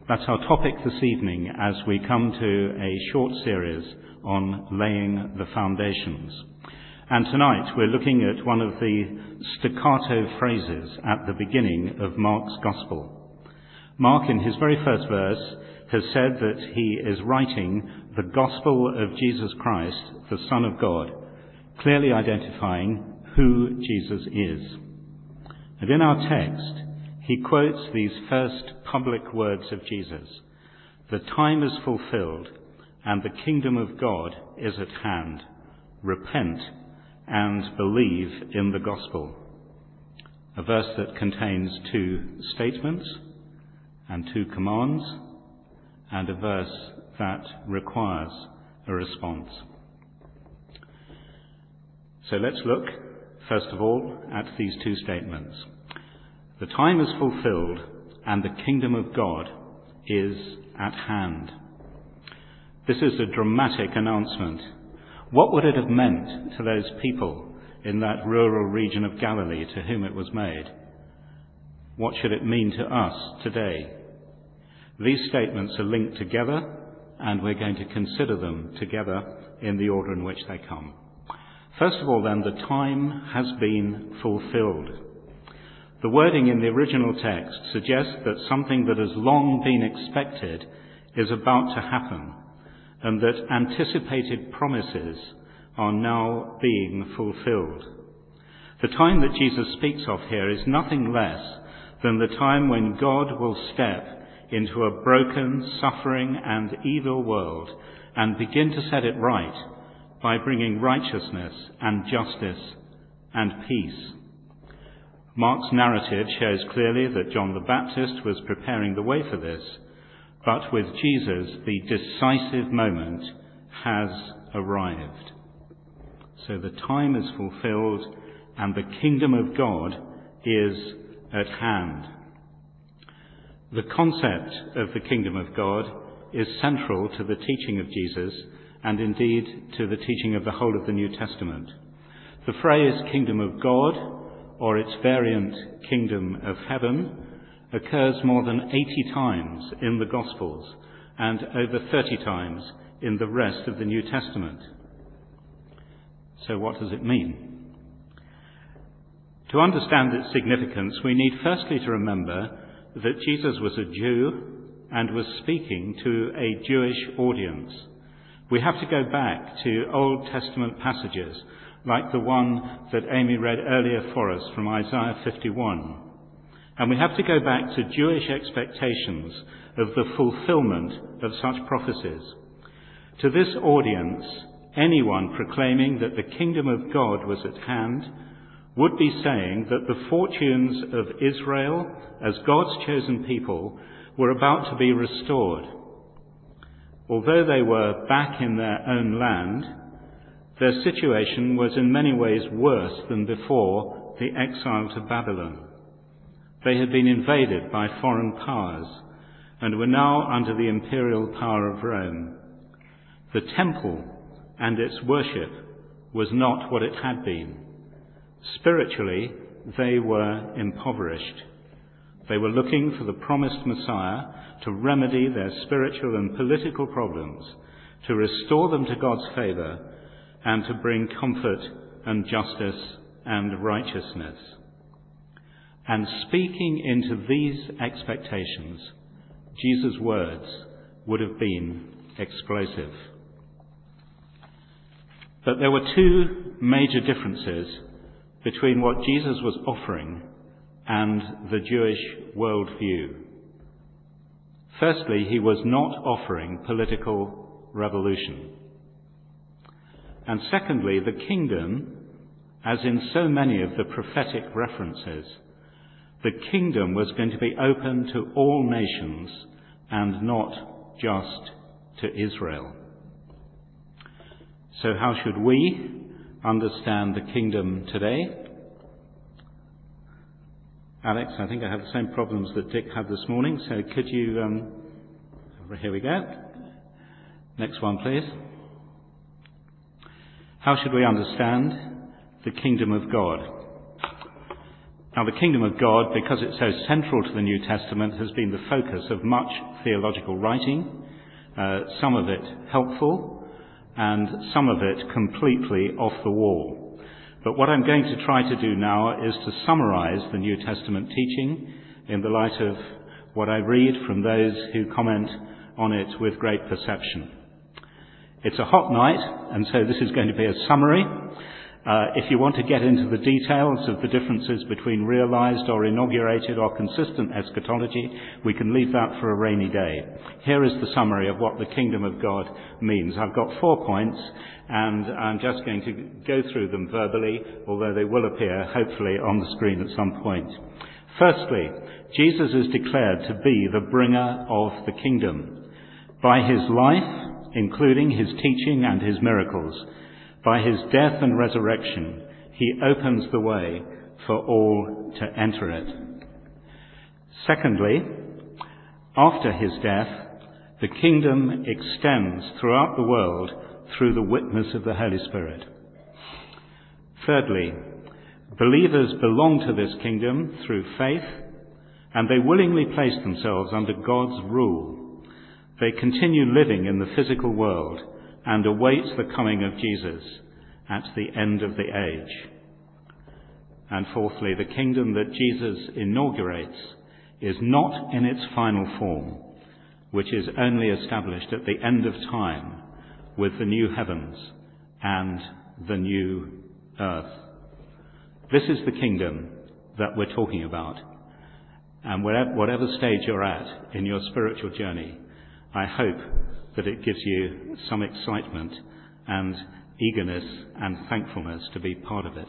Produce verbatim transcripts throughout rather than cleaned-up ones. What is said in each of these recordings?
That's our topic this evening as we come to a short series on laying the foundations. And tonight we're looking at one of the staccato phrases at the beginning of Mark's Gospel. Mark, in his very first verse, has said that he is writing the Gospel of Jesus Christ, the Son of God, clearly identifying who Jesus is. And in our text, he quotes these first public words of Jesus: "The time is fulfilled, and the kingdom of God is at hand. Repent and believe in the gospel." A verse that contains two statements and two commands, and a verse that requires a response. So let's look, first of all, at these two statements. The time is fulfilled, and the kingdom of God is at hand. This is a dramatic announcement. What would it have meant to those people in that rural region of Galilee to whom it was made? What should it mean to us today? These statements are linked together, and we're going to consider them together in the order in which they come. First of all, then, the time has been fulfilled. The wording in the original text suggests that something that has long been expected is about to happen, and that anticipated promises are now being fulfilled. The time that Jesus speaks of here is nothing less than the time when God will step into a broken, suffering, and evil world and begin to set it right by bringing righteousness and justice and peace. Mark's narrative shows clearly that John the Baptist was preparing the way for this, but with Jesus, the decisive moment has arrived. So the time is fulfilled, and the kingdom of God is at hand. The concept of the kingdom of God is central to the teaching of Jesus, and indeed to the teaching of the whole of the New Testament. The phrase kingdom of God, or its variant kingdom of heaven, occurs more than eighty times in the Gospels and over thirty times in the rest of the New Testament. So what does it mean? To understand its significance, we need firstly to remember that Jesus was a Jew and was speaking to a Jewish audience. We have to go back to Old Testament passages like the one that Amy read earlier for us from Isaiah fifty-one. And we have to go back to Jewish expectations of the fulfillment of such prophecies. To this audience, anyone proclaiming that the kingdom of God was at hand would be saying that the fortunes of Israel as God's chosen people were about to be restored. Although they were back in their own land, their situation was in many ways worse than before the exile to Babylon. They had been invaded by foreign powers and were now under the imperial power of Rome. The temple and its worship was not what it had been. Spiritually, they were impoverished. They were looking for the promised Messiah to remedy their spiritual and political problems, to restore them to God's favour, and to bring comfort and justice and righteousness. And speaking into these expectations, Jesus' words would have been explosive. But there were two major differences between what Jesus was offering and the Jewish worldview. Firstly, he was not offering political revolution. And secondly, the kingdom, as in so many of the prophetic references, the kingdom was going to be open to all nations and not just to Israel. So how should we understand the kingdom today? Alex, I think I have the same problems that Dick had this morning, so could you... Um, here we go. Next one, please. How should we understand the kingdom of God? Now, the kingdom of God, because it's so central to the New Testament, has been the focus of much theological writing, uh, some of it helpful, and some of it completely off the wall. But what I'm going to try to do now is to summarize the New Testament teaching in the light of what I read from those who comment on it with great perception. It's a hot night, and so this is going to be a summary. Uh, if you want to get into the details of the differences between realized or inaugurated or consistent eschatology, we can leave that for a rainy day. Here is the summary of what the kingdom of God means. I've got four points, and I'm just going to go through them verbally, although they will appear, hopefully, on the screen at some point. Firstly, Jesus is declared to be the bringer of the kingdom. By his life, including his teaching and his miracles, by his death and resurrection, he opens the way for all to enter it. Secondly, after his death, the kingdom extends throughout the world through the witness of the Holy Spirit. Thirdly, believers belong to this kingdom through faith, and they willingly place themselves under God's rule. They continue living in the physical world and awaits the coming of Jesus at the end of the age. And fourthly, the kingdom that Jesus inaugurates is not in its final form, which is only established at the end of time with the new heavens and the new earth. This is the kingdom that we're talking about. And whatever, whatever stage you're at in your spiritual journey, I hope that it gives you some excitement and eagerness and thankfulness to be part of it.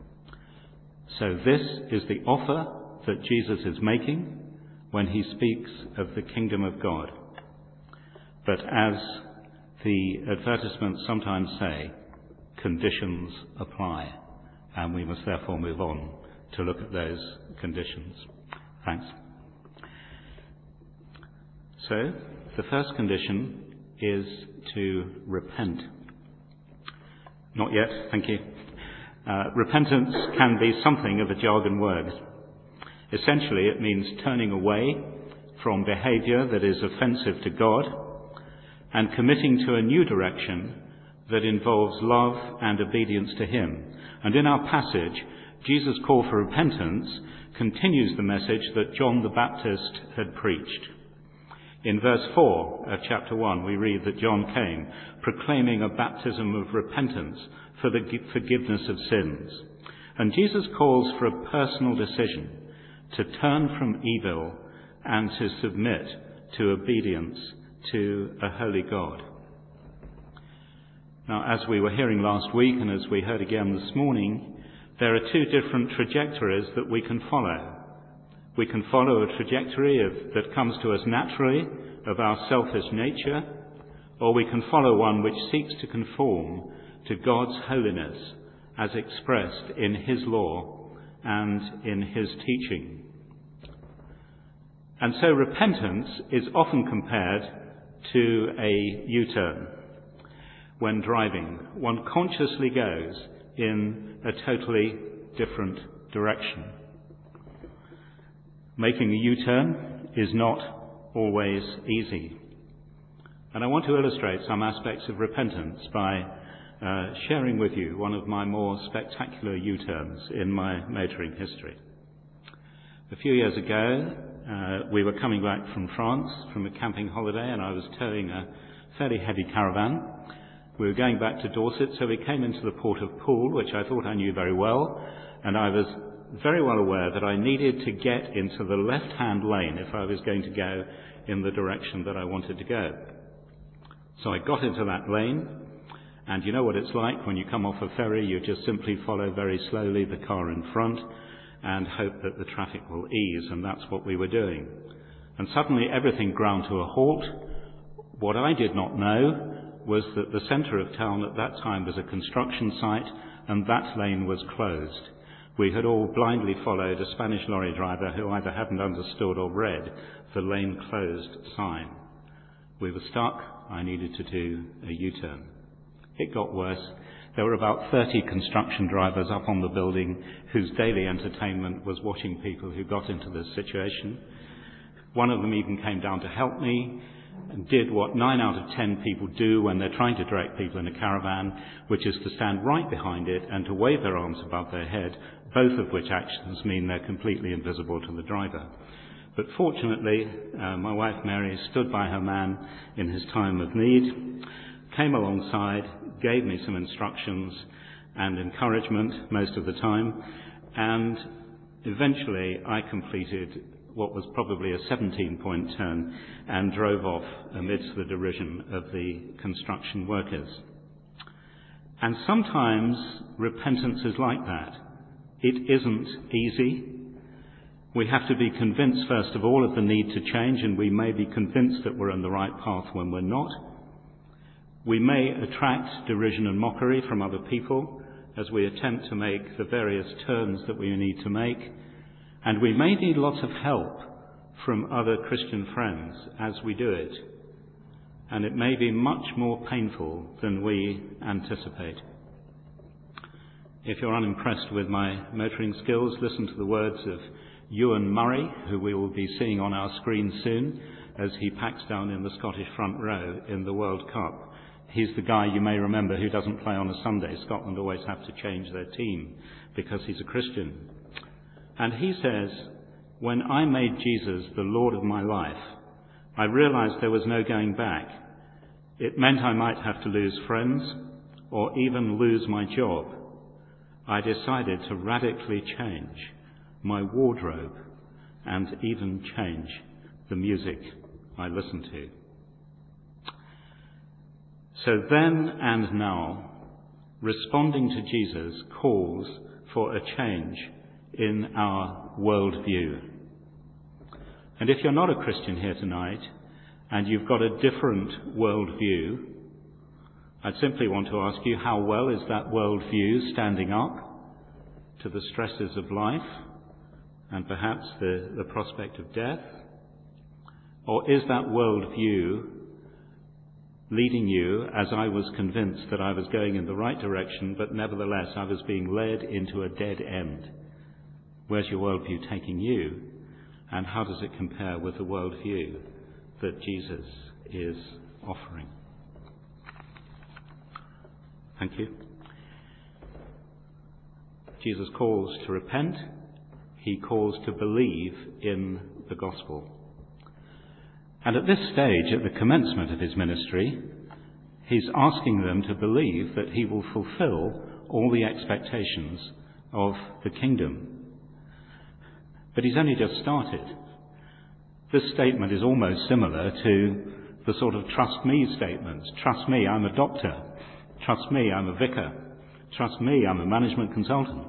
So this is the offer that Jesus is making when he speaks of the kingdom of God. But as the advertisements sometimes say, conditions apply, and we must therefore move on to look at those conditions. Thanks. So, the first condition is to repent. Not yet, thank you. Uh, repentance can be something of a jargon word. Essentially, it means turning away from behavior that is offensive to God and committing to a new direction that involves love and obedience to him. And in our passage, Jesus' call for repentance continues the message that John the Baptist had preached. In verse four of chapter one, we read that John came proclaiming a baptism of repentance for the forgiveness of sins. And Jesus calls for a personal decision to turn from evil and to submit to obedience to a holy God. Now, as we were hearing last week and as we heard again this morning, there are two different trajectories that we can follow. We can follow a trajectory of, that comes to us naturally of our selfish nature, or we can follow one which seeks to conform to God's holiness as expressed in his law and in his teaching. And so repentance is often compared to a U-turn. When driving, one consciously goes in a totally different direction. Making a U-turn is not always easy. And I want to illustrate some aspects of repentance by uh, sharing with you one of my more spectacular U-turns in my motoring history. A few years ago, uh, we were coming back from France from a camping holiday, and I was towing a fairly heavy caravan. We were going back to Dorset, so we came into the port of Poole, which I thought I knew very well, and I was very well aware that I needed to get into the left-hand lane if I was going to go in the direction that I wanted to go. So I got into that lane, and you know what it's like when you come off a ferry, you just simply follow very slowly the car in front and hope that the traffic will ease, and that's what we were doing. And suddenly everything ground to a halt. What I did not know was that the centre of town at that time was a construction site, and that lane was closed. We had all blindly followed a Spanish lorry driver who either hadn't understood or read the lane closed sign. We were stuck. I needed to do a U-turn. It got worse. there were about thirty construction drivers up on the building whose daily entertainment was watching people who got into this situation. One of them even came down to help me and did what nine out of ten people do when they're trying to direct people in a caravan, which is to stand right behind it and to wave their arms above their head, both of which actions mean they're completely invisible to the driver. But fortunately, uh, my wife Mary stood by her man in his time of need, came alongside, gave me some instructions and encouragement most of the time, and eventually I completed what was probably a seventeen-point turn and drove off amidst the derision of the construction workers. And sometimes repentance is like that. It isn't easy. We have to be convinced, first of all, of the need to change, and we may be convinced that we're on the right path when we're not. We may attract derision and mockery from other people as we attempt to make the various turns that we need to make. And we may need lots of help from other Christian friends as we do it. And it may be much more painful than we anticipate. If you're unimpressed with my motoring skills, listen to the words of Ewan Murray, who we will be seeing on our screen soon as he packs down in the Scottish front row in the World Cup. He's the guy you may remember who doesn't play on a Sunday. Scotland always have to change their team because he's a Christian. And he says, "When I made Jesus the Lord of my life, I realized there was no going back. It meant I might have to lose friends or even lose my job. I decided to radically change my wardrobe and even change the music I listen to." So then and now, responding to Jesus calls for a change in our worldview. And if you're not a Christian here tonight, and you've got a different worldview, I simply want to ask you, how well is that worldview standing up to the stresses of life and perhaps the, the prospect of death? Or is that worldview leading you, as I was convinced that I was going in the right direction, but nevertheless I was being led into a dead end? Where's your worldview taking you? And how does it compare with the worldview that Jesus is offering? Thank you. Jesus calls to repent. He calls to believe in the gospel. And at this stage, at the commencement of his ministry, he's asking them to believe that he will fulfill all the expectations of the kingdom. But he's only just started. This statement is almost similar to the sort of trust me statements. Trust me, I'm a doctor. Trust me, I'm a vicar. Trust me, I'm a management consultant.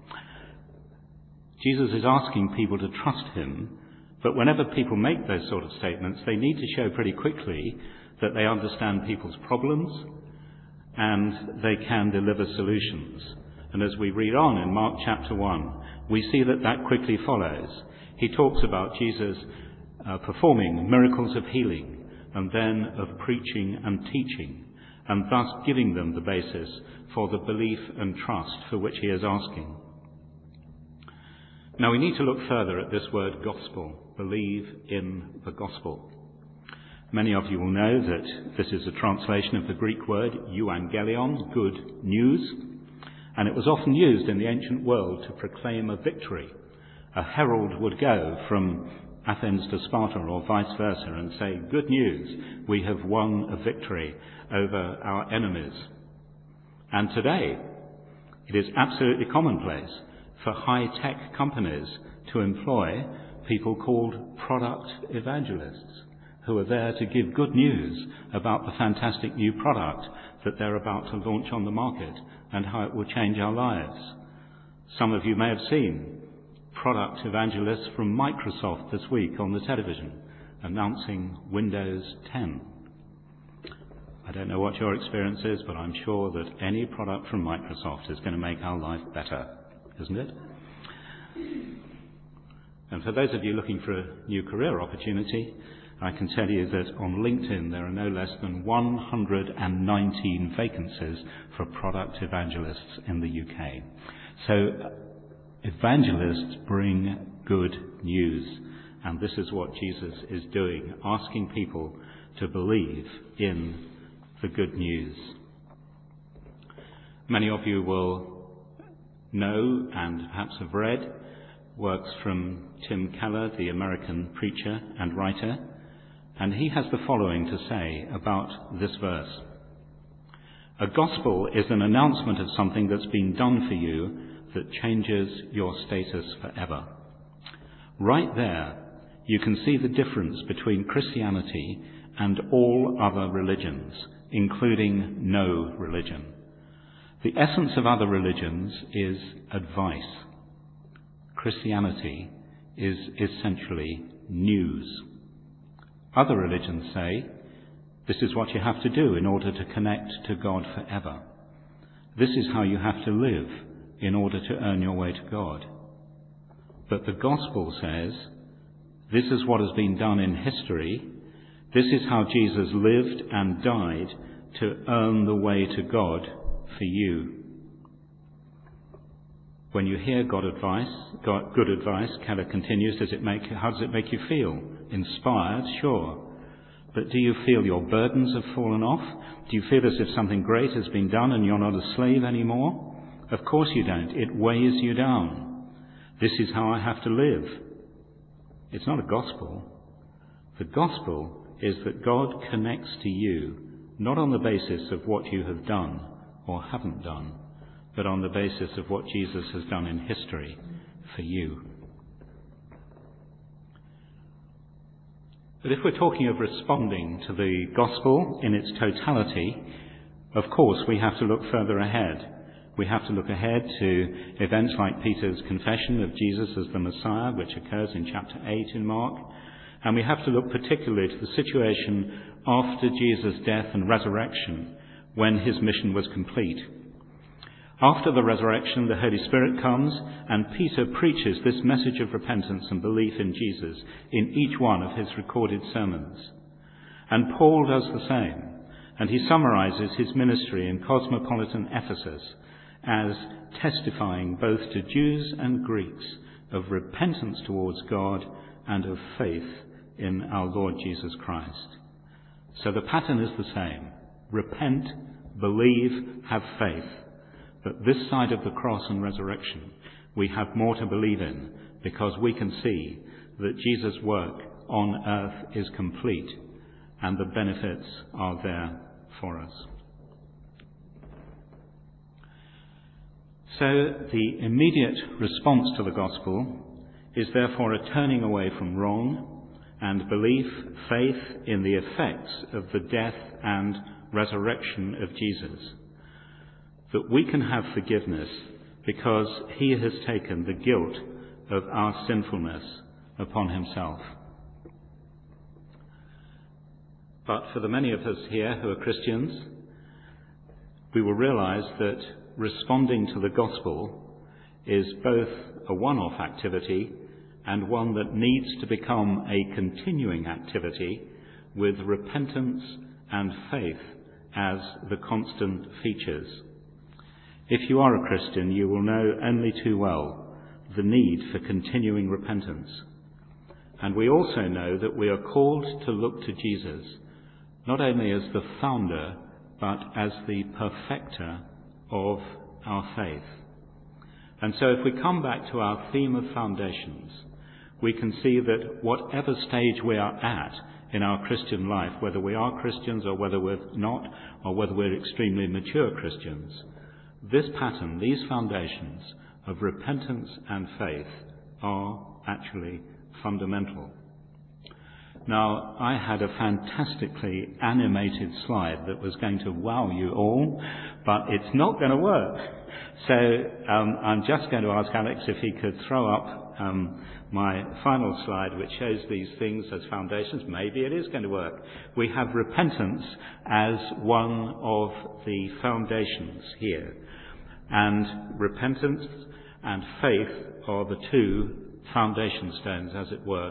Jesus is asking people to trust him, but whenever people make those sort of statements, they need to show pretty quickly that they understand people's problems and they can deliver solutions. And as we read on in Mark chapter one, we see that that quickly follows. He talks about Jesus uh, performing miracles of healing and then of preaching and teaching, and thus giving them the basis for the belief and trust for which he is asking. Now we need to look further at this word gospel, believe in the gospel. Many of you will know that this is a translation of the Greek word euangelion, good news, and it was often used in the ancient world to proclaim a victory. A herald would go from Athens to Sparta or vice versa and say, "Good news, we have won a victory over our enemies." And today, it is absolutely commonplace for high-tech companies to employ people called product evangelists, who are there to give good news about the fantastic new product that they're about to launch on the market and how it will change our lives. Some of you may have seen product evangelists from Microsoft this week on the television announcing Windows ten. I don't know what your experience is, but I'm sure that any product from Microsoft is going to make our life better, isn't it? And for those of you looking for a new career opportunity, I can tell you that on LinkedIn there are no less than one hundred nineteen vacancies for product evangelists in the U K. So evangelists bring good news, and this is what Jesus is doing, asking people to believe in the good news. Many of you will know and perhaps have read works from Tim Keller, the American preacher and writer, and he has the following to say about this verse. A gospel is an announcement of something that's been done for you that changes your status forever. Right there, you can see the difference between Christianity and all other religions, including no religion. The essence of other religions is advice. Christianity is essentially news. Other religions say, this is what you have to do in order to connect to God forever. This is how you have to live in order to earn your way to God. But the gospel says, this is what has been done in history. This is how Jesus lived and died to earn the way to God for you. When you hear God advice, God, good advice, Keller continues, does it make, how does it make you feel? Inspired, sure. But do you feel your burdens have fallen off? Do you feel as if something great has been done and you're not a slave anymore? Of course you don't. It weighs you down. This is how I have to live. It's not a gospel. The gospel is that God connects to you, not on the basis of what you have done or haven't done, but on the basis of what Jesus has done in history for you. But if we're talking of responding to the gospel in its totality, of course we have to look further ahead. We have to look ahead to events like Peter's confession of Jesus as the Messiah, which occurs in chapter eight in Mark. And we have to look particularly to the situation after Jesus' death and resurrection, when his mission was complete. After the resurrection, the Holy Spirit comes, and Peter preaches this message of repentance and belief in Jesus in each one of his recorded sermons. And Paul does the same, and he summarizes his ministry in cosmopolitan Ephesus as testifying both to Jews and Greeks of repentance towards God and of faith in our Lord Jesus Christ. So the pattern is the same. Repent, believe, have faith. But this side of the cross and resurrection, we have more to believe in, because we can see that Jesus' work on earth is complete and the benefits are there for us. So the immediate response to the gospel is therefore a turning away from wrong and belief, faith in the effects of the death and resurrection of Jesus. That we can have forgiveness because he has taken the guilt of our sinfulness upon himself. But for the many of us here who are Christians, we will realize that responding to the gospel is both a one-off activity and one that needs to become a continuing activity with repentance and faith as the constant features. If you are a Christian, you will know only too well the need for continuing repentance. And we also know that we are called to look to Jesus, not only as the founder, but as the perfecter of our faith. And so if we come back to our theme of foundations, we can see that whatever stage we are at in our Christian life, whether we are Christians or whether we're not, or whether we're extremely mature Christians, this pattern, these foundations of repentance and faith are actually fundamental. Now, I had a fantastically animated slide that was going to wow you all, but it's not going to work. So um, I'm just going to ask Alex if he could throw up um, my final slide, which shows these things as foundations. Maybe it is going to work. We have repentance as one of the foundations here. And repentance and faith are the two foundation stones, as it were,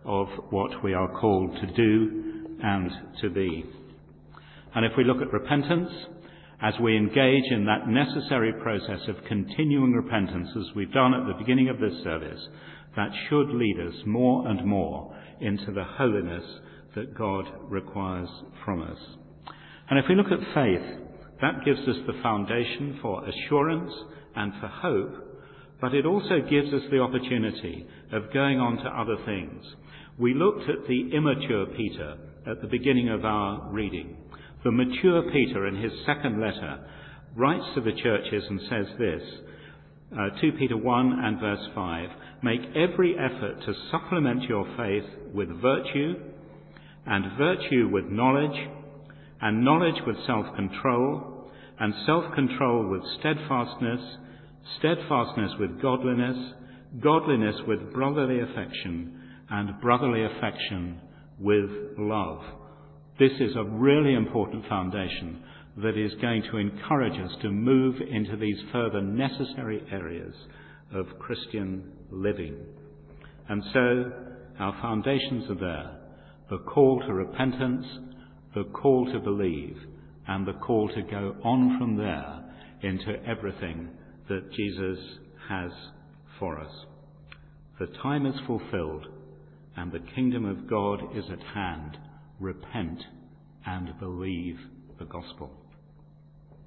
of what we are called to do and to be. And if we look at repentance, as we engage in that necessary process of continuing repentance as we've done at the beginning of this service, that should lead us more and more into the holiness that God requires from us. And if we look at faith, that gives us the foundation for assurance and for hope, but it also gives us the opportunity of going on to other things. We looked at the immature Peter at the beginning of our reading. The mature Peter, in his second letter, writes to the churches and says this, uh, two Peter one and verse five, "Make every effort to supplement your faith with virtue, and virtue with knowledge, and knowledge with self-control, and self-control with steadfastness, steadfastness with godliness, godliness with brotherly affection, and brotherly affection with love." This is a really important foundation that is going to encourage us to move into these further necessary areas of Christian living. And so our foundations are there. The call to repentance, the call to believe, and the call to go on from there into everything that Jesus has for us. The time is fulfilled, and the kingdom of God is at hand. Repent and believe the gospel.